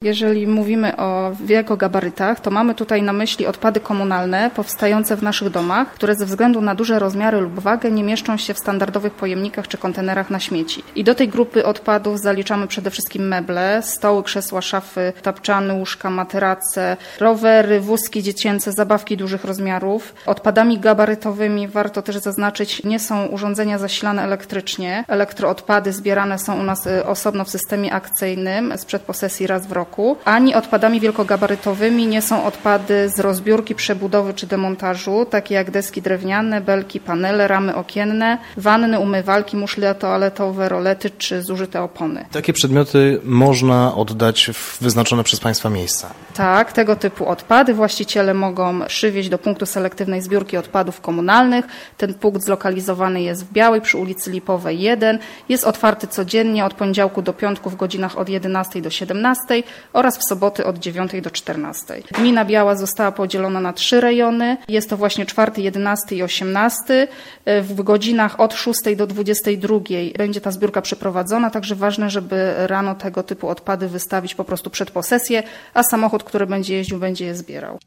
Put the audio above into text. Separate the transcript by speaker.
Speaker 1: Jeżeli mówimy o wielkogabarytach, to mamy tutaj na myśli odpady komunalne powstające w naszych domach, które ze względu na duże rozmiary lub wagę nie mieszczą się w standardowych pojemnikach czy kontenerach na śmieci. I do tej grupy odpadów zaliczamy przede wszystkim meble, stoły, krzesła, szafy, tapczany, łóżka, materace, rowery, wózki dziecięce, zabawki dużych rozmiarów. Odpadami gabarytowymi, warto też zaznaczyć, nie są urządzenia zasilane elektrycznie. Elektroodpady zbierane są u nas osobno w systemie akcyjnym sprzed posesji raz w roku. Ani odpadami wielkogabarytowymi nie są odpady z rozbiórki, przebudowy czy demontażu, takie jak deski drewniane, belki, panele, ramy okienne, wanny, umywalki, muszle toaletowe, rolety czy zużyte opony.
Speaker 2: Takie przedmioty można oddać w wyznaczone przez Państwa miejsca?
Speaker 1: Tak, tego typu odpady właściciele mogą przywieźć do punktu selektywnej zbiórki odpadów komunalnych. Ten punkt zlokalizowany jest w Białej przy ulicy Lipowej 1. Jest otwarty codziennie od poniedziałku do piątku w godzinach od 11 do 17 oraz w soboty od 9 do 14. Gmina Biała została podzielona na 3 rejony. Jest to właśnie 4., 11 i 18. W godzinach od 6 do 22 będzie ta zbiórka przeprowadzona, także ważne, żeby rano tego typu odpady wystawić po prostu przed posesję, a samochód, który będzie jeździł, będzie je zbierał.